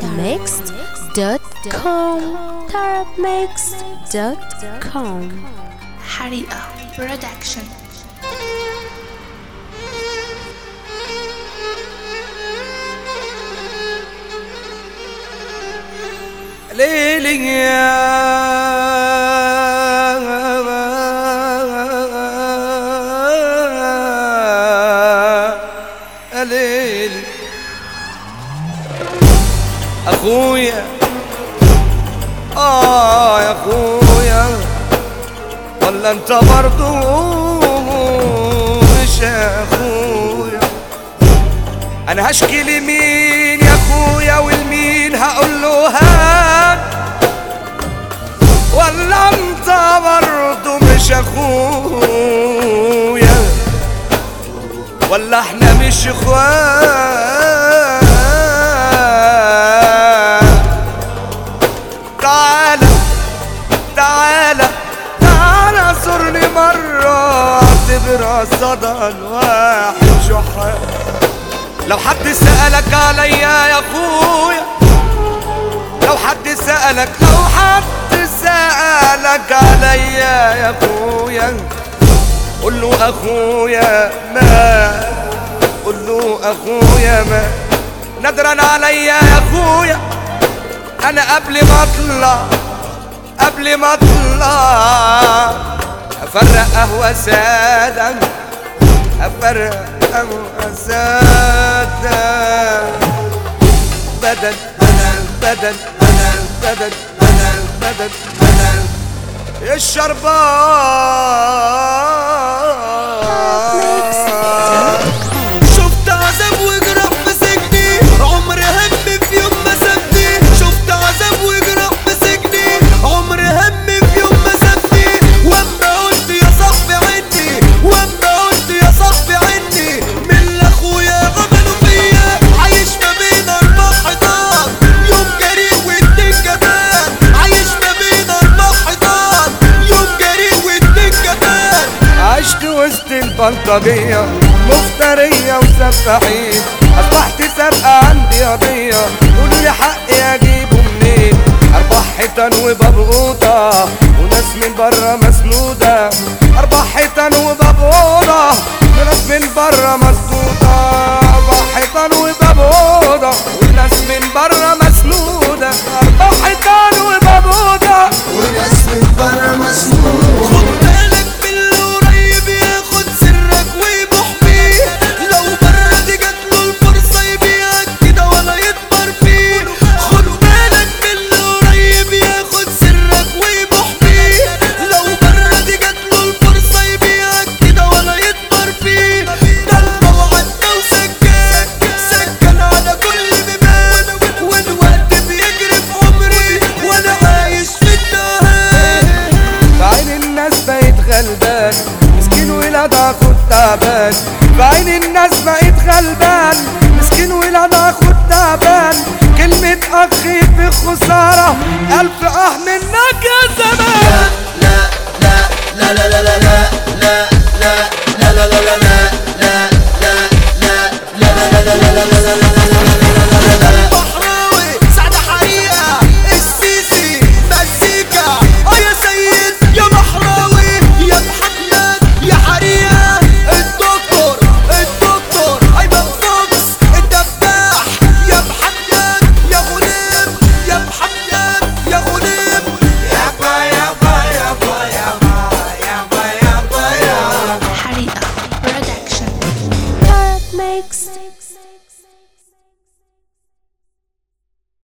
tarabmixed.com tarabmixed.com حريقة برودكشن. ليلي يا ليلي أخويا يا أخويا، ولا أنت برضو مش أخويا؟ أنا هشكي لمين يا أخويا والمين هقول له هات؟ ولا أنت برضو مش أخويا؟ ولا إحنا مش إخوات؟ تعالى زورني مرة، اعتبر صدى الواحد شحات. لو حد سألك عليا يا أخويا، لو حد سألك عليا يا أخويا، قول له أخويا ما، قول له أخويا ما. ندرا عليا يا أخويا، أنا قبل ما أطلع أفرق قهوة سادة، أفرق قهوة سادة، بدل الشربات. شفت عذاب وجرح في سجني، عمري هم في يوم ما سابني. شفت عذاب وجرح في سجني، عمري هم في يوم ما سابني. واما قلت يا صاحبي عني، واما قلت يا صاحبي عني، من اللي اخويا عملوا فيا. عايش ما بين اربع حيطان، يوم جريء واتنين جبان. عايش ما بين اربع حيطان، يوم جريء واتنين جبان. عشت وسط البلطجية مفترية وسفاحين، أصبحت سابقة عندي قضية، قولوا لي حقي أجيبه منين؟ أربع حيطان وباب أوضة وناس من برا مسنودة، أربع حيطان وباب أوضة وناس من برا مسنودة، أربع حيطان وباب أوضة وناس من برا مسنودة، أربع حيطان وباب أوضة وناس من برا مسنودة. خد بالك باللي قريب ياخد سرك ويبوح بيه، لو برا دي جاتله الفرصة يبيعك كده ولا يكبر فيه. خد بالك باللي قريب ياخد سرك ويبوح بيه، لو برا دي جاتله الفرصة يبيعك كده ولا يكبر فيه. ده الموعد ده سكن على كل بيبان، والوقت بيجري في عمري وانا عايش في التهان. بعين الناس بقيت غلبان، مسكين ولاد اخو تعبان. بعين الناس بقيت غلبان، مسكين ولاد اخو تعبان. كلمة اخي في خسارة، الف منك يا زمان. لا لا لا لا لا لا لا لا لا لا لا لا لا لا بحراوي سعد حريقة السيسي مزيكا. يا سيد يا بحراوي يا محمد يا حريقة، الدكتور أيمن فوكس الدباح، يا محمد يا غليم، يا محمد يا غليم. يابا يابا يابا يابا يابا يابا يابا. حريقة برودكشن. tarabmixed